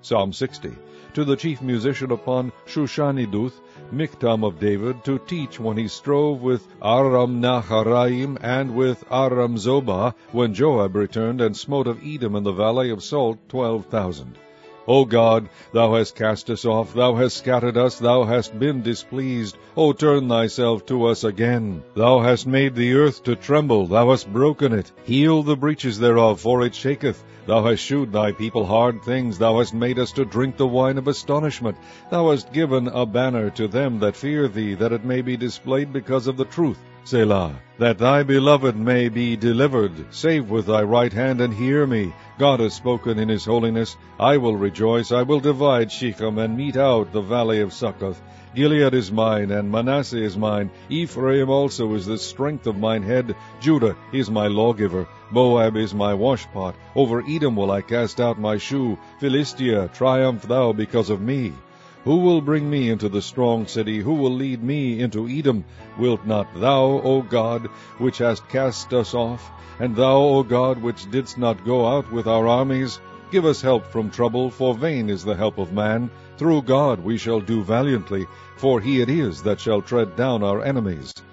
Psalm 60. To the chief musician upon Shushaniduth, Miktam of David, to teach when he strove with Aram-Naharaim and with Aram-Zobah, when Joab returned and smote of Edom in the valley of Salt 12,000. O God, thou hast cast us off, thou hast scattered us, thou hast been displeased. O turn thyself to us again. Thou hast made the earth to tremble, thou hast broken it. Heal the breaches thereof, for it shaketh. Thou hast shewed thy people hard things, thou hast made us to drink the wine of astonishment. Thou hast given a banner to them that fear thee, that it may be displayed because of the truth. Selah. That thy beloved may be delivered. Save with thy right hand, and hear me. God has spoken in his holiness. I will rejoice, I will divide Shechem, and mete out the valley of Succoth. Gilead is mine, and Manasseh is mine. Ephraim also is the strength of mine head. Judah is my lawgiver. Moab is my washpot. Over Edom will I cast out my shoe. Philistia, triumph thou because of me. Who will bring me into the strong city? Who will lead me into Edom? Wilt not thou, O God, which hast cast us off? And thou, O God, which didst not go out with our armies? Give us help from trouble, for vain is the help of man. Through God we shall do valiantly, for he it is that shall tread down our enemies.